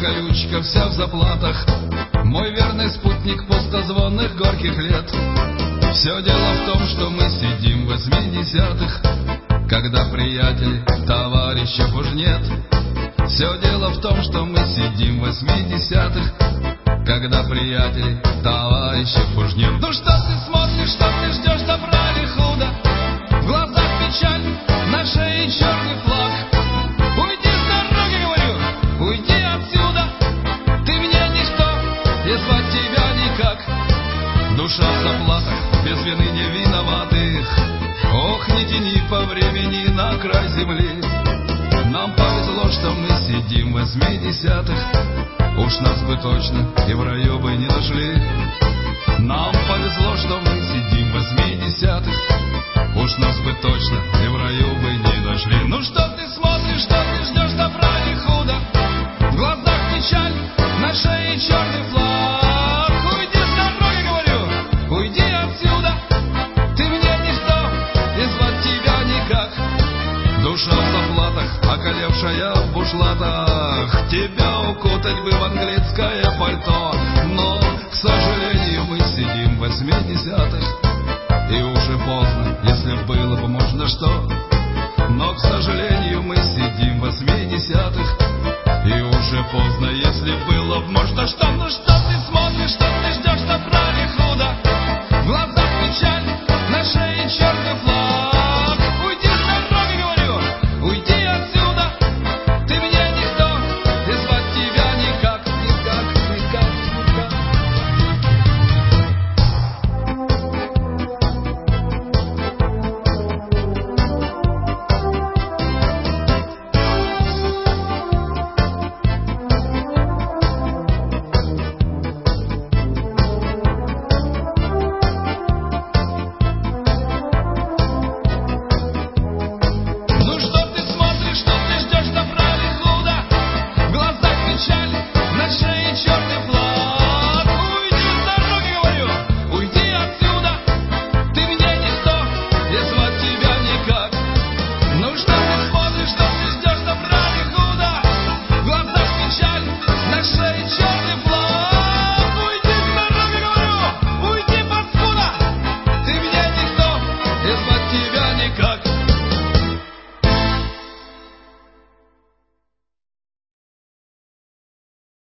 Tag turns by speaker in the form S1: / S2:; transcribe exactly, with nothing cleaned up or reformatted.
S1: колючка вся в заплатах, мой верный спутник пустозвонных горьких лет. Все дело в том, что мы сидим в восьмидесятых, когда приятелей, товарищев уж нет. Все дело в том, что мы сидим в восьмидесятых, когда приятелей, товарищев уж нет. Ну что ты смотришь, что ты ждешь, добра или худо? В глазах печаль, на шее черный флаг. Уйди с дороги, говорю, уйди отсюда. Ты мне никто, и звать тебя никак. Душа в заплатах, без вины не виноватых. Ох, не тяни по времени на край земли. Нам повезло, что мы сидим в восьмидесятых. Уж нас бы точно и в раю бы не дошли. Нам повезло, что мы сидим в восьмидесятых. Уж нас бы точно и в раю бы не дошли. Ну что ты смотришь, что ты ждешь, добра или худо? В глазах печаль, на шее черный флаг. Уйди с дороги, говорю, уйди отсюда. Ты мне никто, и звать тебя никак. Душа в заплатах, околевшая в бушлатах. Тебя укутать бы в английское пальто. Но, к сожалению, мы сидим в восьмидесятых. И уже поздно, если было бы можно что. Но, к сожалению, мы сидим в восьмидесятых. И уже поздно, если было бы можно что. Ну что ты смотришь, что ты ждешь, добра или худо? В глазах печаль, на шее черный флаг.